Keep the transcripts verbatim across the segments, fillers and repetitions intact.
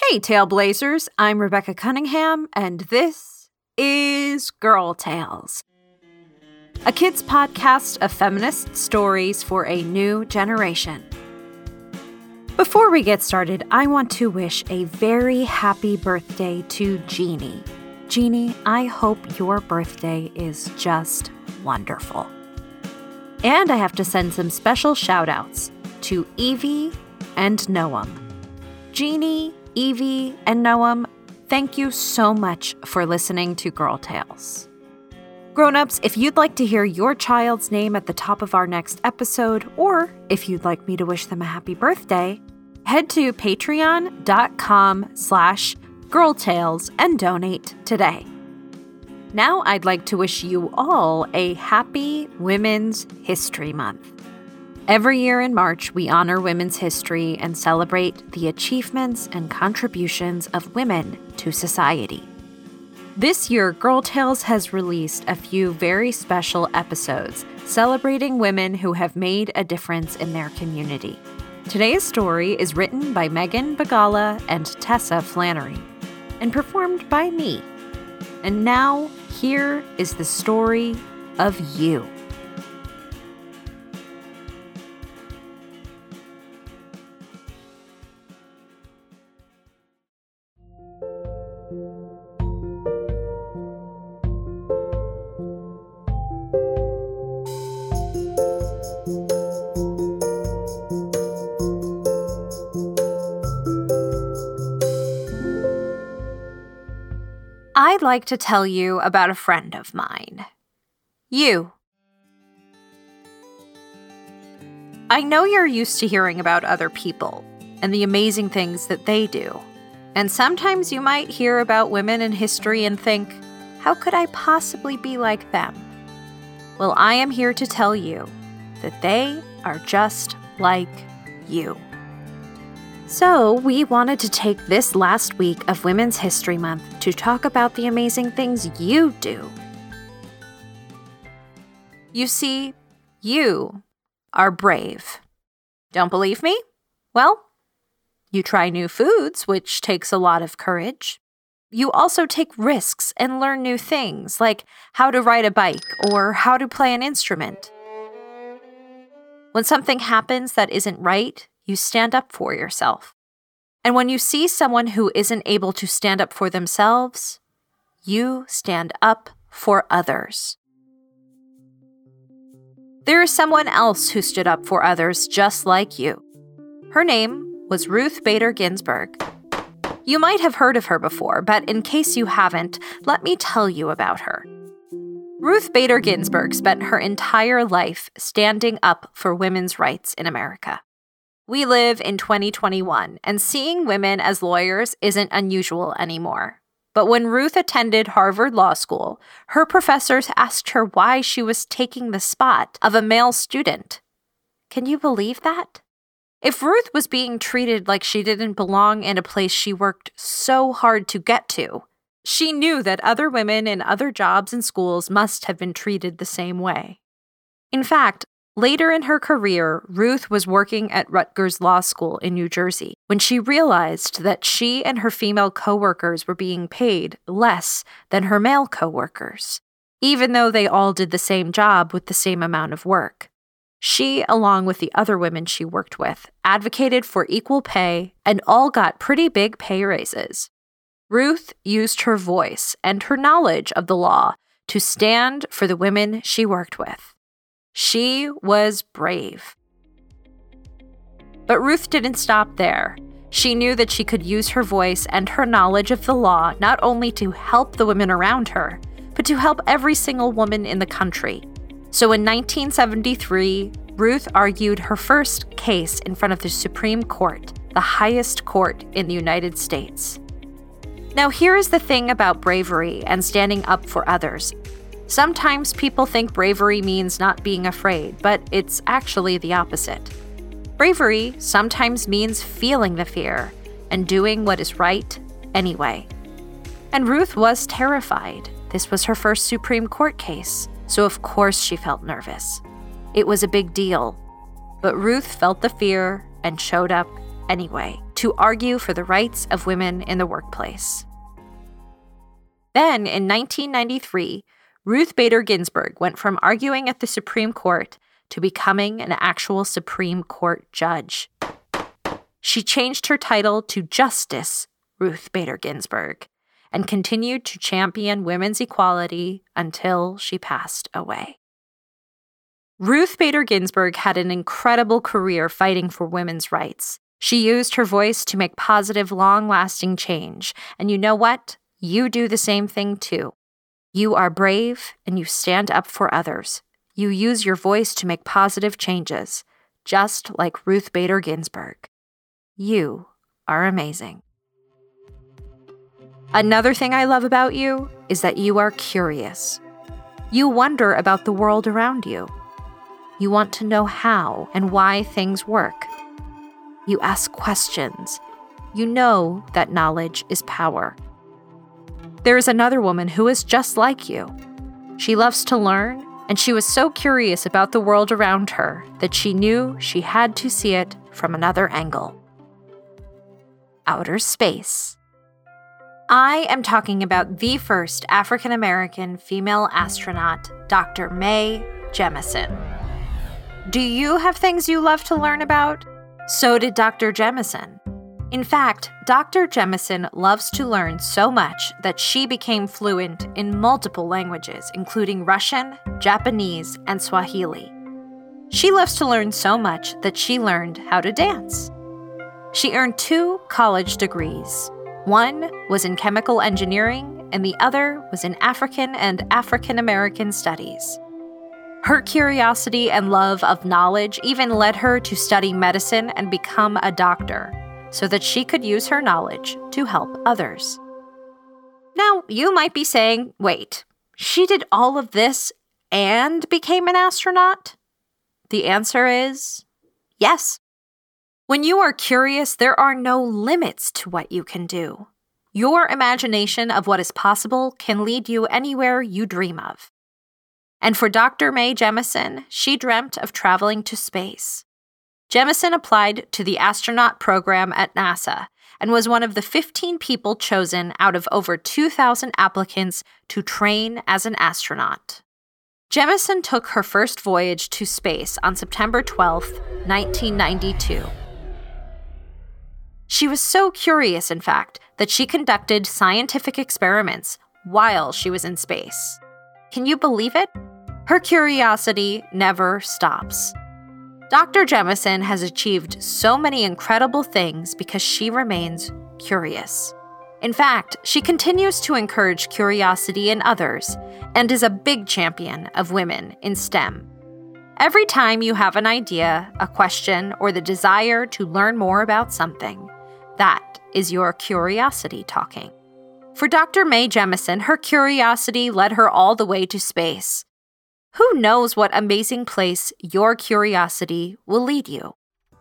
Hey, Tailblazers, I'm Rebecca Cunningham, and this is Girl Tales, a kids' podcast of feminist stories for a new generation. Before we get started, I want to wish a very happy birthday to Jeannie. Jeannie, I hope your birthday is just wonderful. And I have to send some special shout-outs to Evie and Noam. Jeannie, Evie, and Noam, thank you so much for listening to Girl Tales. Grown-ups, if you'd like to hear your child's name at the top of our next episode, or if you'd like me to wish them a happy birthday, head to patreon.com slash girltales and donate today. Now I'd like to wish you all a happy Women's History Month. Every year in March, we honor women's history and celebrate the achievements and contributions of women to society. This year, Girl Tales has released a few very special episodes celebrating women who have made a difference in their community. Today's story is written by Megan Bagala and Tessa Flannery, and performed by me. And now, here is the story of you. I'd like to tell you about a friend of mine. You. I know you're used to hearing about other people and the amazing things that they do. And sometimes you might hear about women in history and think, how could I possibly be like them? Well, I am here to tell you that they are just like you. So, we wanted to take this last week of Women's History Month to talk about the amazing things you do. You see, you are brave. Don't believe me? Well, you try new foods, which takes a lot of courage. You also take risks and learn new things, like how to ride a bike or how to play an instrument. When something happens that isn't right, you stand up for yourself. And when you see someone who isn't able to stand up for themselves, you stand up for others. There is someone else who stood up for others just like you. Her name was Ruth Bader Ginsburg. You might have heard of her before, but in case you haven't, let me tell you about her. Ruth Bader Ginsburg spent her entire life standing up for women's rights in America. We live in twenty twenty-one, and seeing women as lawyers isn't unusual anymore. But when Ruth attended Harvard Law School, her professors asked her why she was taking the spot of a male student. Can you believe that? If Ruth was being treated like she didn't belong in a place she worked so hard to get to, she knew that other women in other jobs and schools must have been treated the same way. In fact, later in her career, Ruth was working at Rutgers Law School in New Jersey when she realized that she and her female coworkers were being paid less than her male coworkers, even though they all did the same job with the same amount of work. She, along with the other women she worked with, advocated for equal pay and all got pretty big pay raises. Ruth used her voice and her knowledge of the law to stand for the women she worked with. She was brave. But Ruth didn't stop there. She knew that she could use her voice and her knowledge of the law not only to help the women around her, but to help every single woman in the country. So in nineteen seventy-three, Ruth argued her first case in front of the Supreme Court, the highest court in the United States. Now, here is the thing about bravery and standing up for others. Sometimes people think bravery means not being afraid, but it's actually the opposite. Bravery sometimes means feeling the fear and doing what is right anyway. And Ruth was terrified. This was her first Supreme Court case, so of course she felt nervous. It was a big deal, but Ruth felt the fear and showed up anyway to argue for the rights of women in the workplace. Then, in nineteen ninety-three, Ruth Bader Ginsburg went from arguing at the Supreme Court to becoming an actual Supreme Court judge. She changed her title to Justice Ruth Bader Ginsburg and continued to champion women's equality until she passed away. Ruth Bader Ginsburg had an incredible career fighting for women's rights. She used her voice to make positive, long-lasting change. And you know what? You do the same thing too. You are brave and you stand up for others. You use your voice to make positive changes, just like Ruth Bader Ginsburg. You are amazing. Another thing I love about you is that you are curious. You wonder about the world around you. You want to know how and why things work. You ask questions. You know that knowledge is power. There is another woman who is just like you. She loves to learn, and she was so curious about the world around her that she knew she had to see it from another angle. Outer space. I am talking about the first African-American female astronaut, Doctor Mae Jemison. Do you have things you love to learn about? So did Doctor Jemison. In fact, Doctor Jemison loves to learn so much that she became fluent in multiple languages, including Russian, Japanese, and Swahili. She loves to learn so much that she learned how to dance. She earned two college degrees. One was in chemical engineering, and the other was in African and African American studies. Her curiosity and love of knowledge even led her to study medicine and become a doctor, so that she could use her knowledge to help others. Now, you might be saying, wait, she did all of this and became an astronaut? The answer is yes. When you are curious, there are no limits to what you can do. Your imagination of what is possible can lead you anywhere you dream of. And for Doctor Mae Jemison, she dreamt of traveling to space. Jemison applied to the astronaut program at NASA and was one of the fifteen people chosen out of over two thousand applicants to train as an astronaut. Jemison took her first voyage to space on September twelfth, nineteen ninety-two. She was so curious, in fact, that she conducted scientific experiments while she was in space. Can you believe it? Her curiosity never stops. Doctor Jemison has achieved so many incredible things because she remains curious. In fact, she continues to encourage curiosity in others and is a big champion of women in STEM. Every time you have an idea, a question, or the desire to learn more about something, that is your curiosity talking. For Doctor Mae Jemison, her curiosity led her all the way to space. Who knows what amazing place your curiosity will lead you?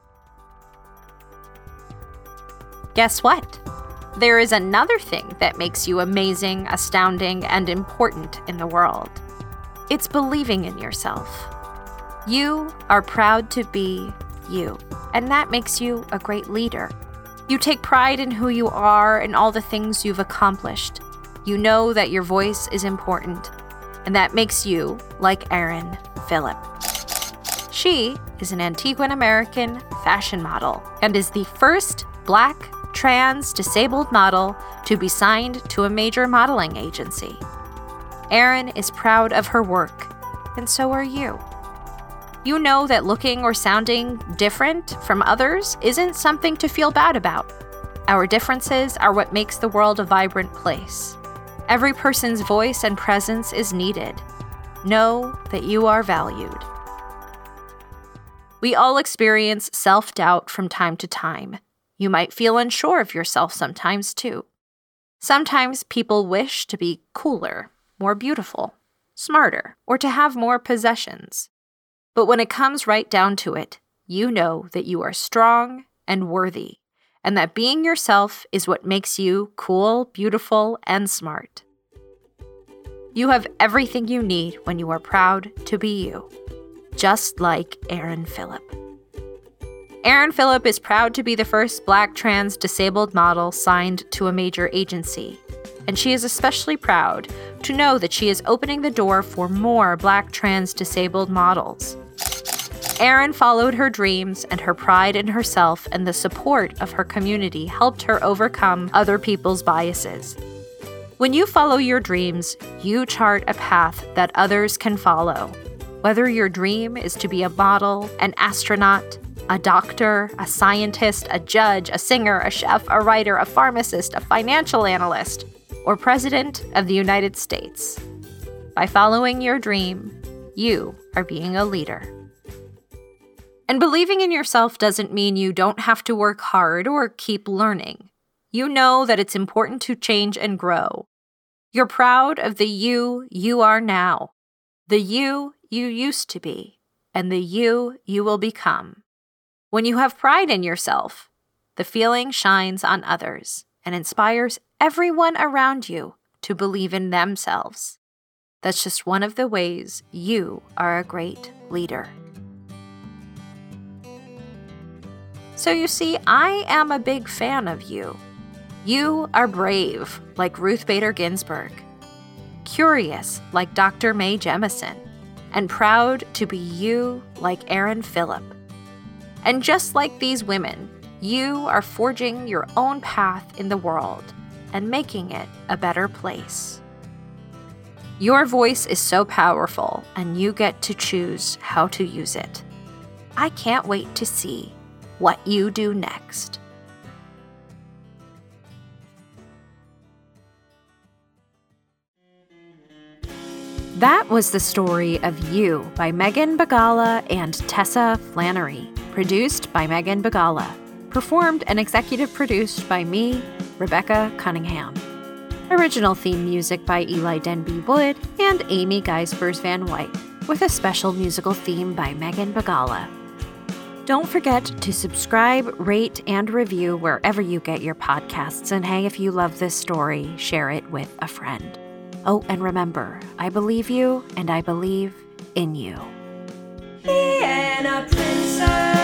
Guess what? There is another thing that makes you amazing, astounding, and important in the world. It's believing in yourself. You are proud to be you, and that makes you a great leader. You take pride in who you are and all the things you've accomplished. You know that your voice is important, and that makes you like Erin Phillip. She is an Antiguan American fashion model and is the first Black, trans, disabled model to be signed to a major modeling agency. Erin is proud of her work, and so are you. You know that looking or sounding different from others isn't something to feel bad about. Our differences are what makes the world a vibrant place. Every person's voice and presence is needed. Know that you are valued. We all experience self-doubt from time to time. You might feel unsure of yourself sometimes too. Sometimes people wish to be cooler, more beautiful, smarter, or to have more possessions. But when it comes right down to it, you know that you are strong and worthy, and that being yourself is what makes you cool, beautiful, and smart. You have everything you need when you are proud to be you, just like Erin Phillip. Erin Phillip is proud to be the first Black trans disabled model signed to a major agency, and she is especially proud to know that she is opening the door for more Black trans disabled models. Erin followed her dreams, and her pride in herself and the support of her community helped her overcome other people's biases. When you follow your dreams, you chart a path that others can follow. Whether your dream is to be a model, an astronaut, a doctor, a scientist, a judge, a singer, a chef, a writer, a pharmacist, a financial analyst, or President of the United States. By following your dream, you are being a leader. And believing in yourself doesn't mean you don't have to work hard or keep learning. You know that it's important to change and grow. You're proud of the you you are now, the you you used to be, and the you you will become. When you have pride in yourself, the feeling shines on others and inspires everyone around you to believe in themselves. That's just one of the ways you are a great leader. So you see, I am a big fan of you. You are brave, like Ruth Bader Ginsburg, curious, like Doctor Mae Jemison, and proud to be you, like Erin Phillip. And just like these women, you are forging your own path in the world and making it a better place. Your voice is so powerful, and you get to choose how to use it. I can't wait to see what you do next. That was the story of You by Megan Bagala and Tessa Flannery, produced by Megan Bagala, performed and executive produced by me, Rebecca Cunningham. Original theme music by Eli Denby Wood and Amy Geisbers Van White, with a special musical theme by Megan Bagala. Don't forget to subscribe, rate, and review wherever you get your podcasts. And hey, if you love this story, share it with a friend. Oh, and remember, I believe you, and I believe in you. Vienna Princess.